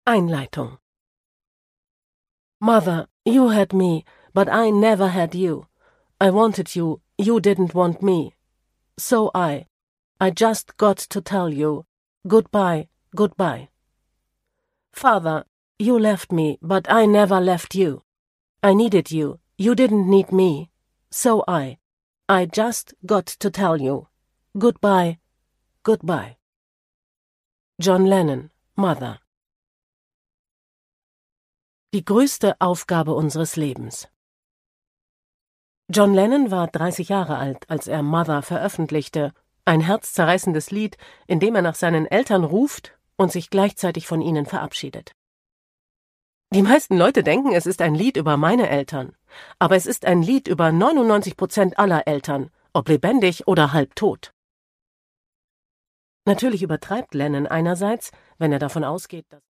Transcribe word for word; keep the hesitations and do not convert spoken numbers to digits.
Einleitung. Mother, you had me, but I never had you. I wanted you, you didn't want me. So I, I just got to tell you, goodbye, goodbye. Father, you left me, but I never left you. I needed you, you didn't need me. So I, I just got to tell you, goodbye, goodbye. John Lennon, Mother. Die größte Aufgabe unseres Lebens. John Lennon war dreißig Jahre alt, als er Mother veröffentlichte, ein herzzerreißendes Lied, in dem er nach seinen Eltern ruft und sich gleichzeitig von ihnen verabschiedet. Die meisten Leute denken, es ist ein Lied über meine Eltern, aber es ist ein Lied über neunundneunzig Prozent aller Eltern, ob lebendig oder halbtot. Natürlich übertreibt Lennon einerseits, wenn er davon ausgeht, dass